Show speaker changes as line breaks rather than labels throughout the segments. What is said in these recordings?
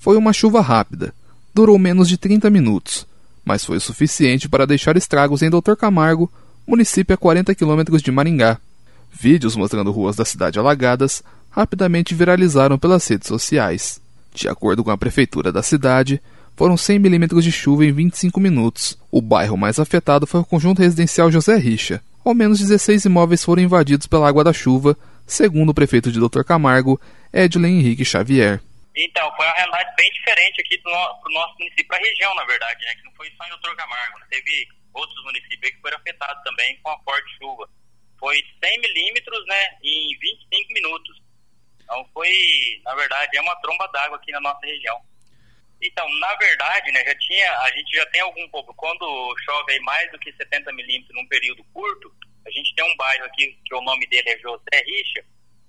Foi uma chuva rápida, durou menos de 30 minutos, mas foi o suficiente para deixar estragos em Dr. Camargo, município a 40 quilômetros de Maringá. Vídeos mostrando ruas da cidade alagadas rapidamente viralizaram pelas redes sociais. De acordo com a prefeitura da cidade, foram 100 milímetros de chuva em 25 minutos. O bairro mais afetado foi o conjunto residencial José Richa. Ao menos 16 imóveis foram invadidos pela água da chuva, segundo o prefeito de Dr. Camargo, Edlen Henrique Xavier.
Então, foi uma realidade bem diferente aqui pro nosso município, para a região, na verdade, né? Que não foi só em Dr. Camargo, né? Teve outros municípios que foram afetados também com a forte chuva. Foi 100 milímetros, né, em 25 minutos. Então foi, na verdade, é uma tromba d'água aqui na nossa região. Então, na verdade, né, a gente já tem algum pouco. Quando chove aí mais do que 70 milímetros num período curto, a gente tem um bairro aqui, que o nome dele é José Richa.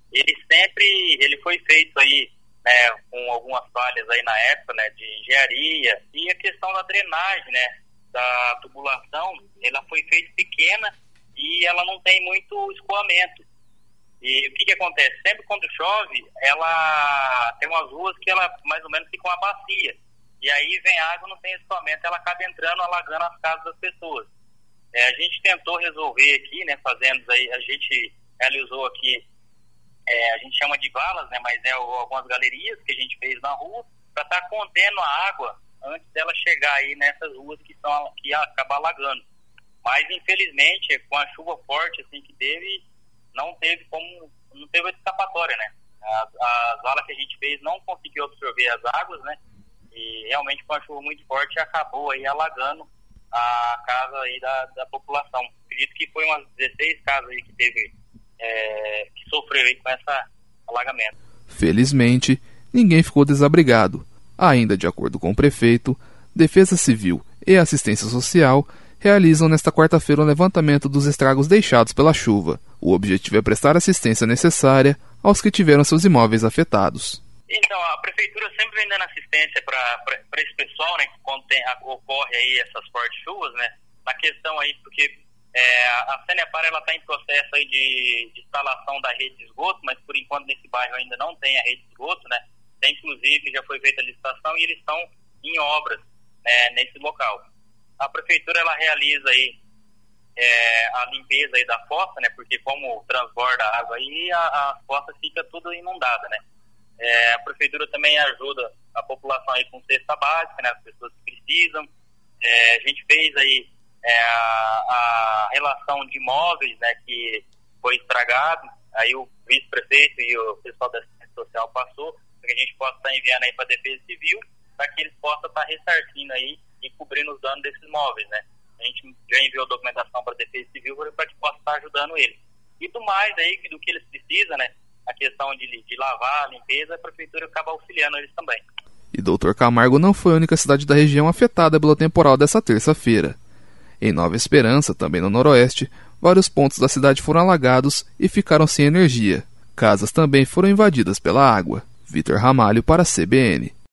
Ele foi feito aí, né, com algumas falhas aí na época, né, de engenharia, e a questão da drenagem, né, da tubulação, ela foi feita pequena e ela não tem muito escoamento. E o que acontece? Sempre quando chove, ela tem umas ruas que ela mais ou menos fica uma bacia, e aí vem água, não tem escoamento, ela acaba entrando, alagando as casas das pessoas. A gente tentou resolver aqui, né, a gente realizou aqui, a gente chama de valas, né, mas algumas galerias que a gente fez na rua para estar contendo a água antes dela chegar aí nessas ruas que acaba alagando. Mas infelizmente, com a chuva forte assim que teve, não teve escapatória, né? As valas que a gente fez não conseguiu absorver as águas, né? E realmente com a chuva muito forte acabou aí alagando a casa aí da população. Acredito que foi umas 16 casas aí que teve que sofreu aí com esse alagamento.
Felizmente, ninguém ficou desabrigado. Ainda de acordo com o prefeito, Defesa Civil e Assistência Social realizam nesta quarta-feira o levantamento dos estragos deixados pela chuva. O objetivo é prestar assistência necessária aos que tiveram seus imóveis afetados.
Então, a prefeitura sempre vem dando assistência para esse pessoal, né, que quando ocorre aí essas fortes chuvas, né, na questão aí, porque a Sanepar ela está em processo aí de instalação da rede de esgoto, mas por enquanto nesse bairro ainda não tem a rede de esgoto, né, inclusive já foi feita a licitação e eles estão em obras, né, nesse local. A prefeitura ela realiza aí a limpeza aí da fossa, né, porque como transborda a água aí, a fossa fica tudo inundada, né. A prefeitura também ajuda a população aí com cesta básica, né, as pessoas que precisam. A gente fez aí a relação de imóveis, né, que foi estragado, aí o vice-prefeito e o pessoal da assistência social passou, para que a gente possa estar enviando aí para a Defesa Civil, para que eles possam estar ressarcindo aí e cobrindo os danos desses imóveis, né. A gente já enviou documentação para a Defesa Civil para que possa estar ajudando eles. E do mais aí, do que eles precisam, né, a questão de lavar, limpeza, a prefeitura acaba auxiliando eles também.
E Dr. Camargo não foi a única cidade da região afetada pelo temporal dessa terça-feira. Em Nova Esperança, também no noroeste, vários pontos da cidade foram alagados e ficaram sem energia. Casas também foram invadidas pela água. Vitor Ramalho para a CBN.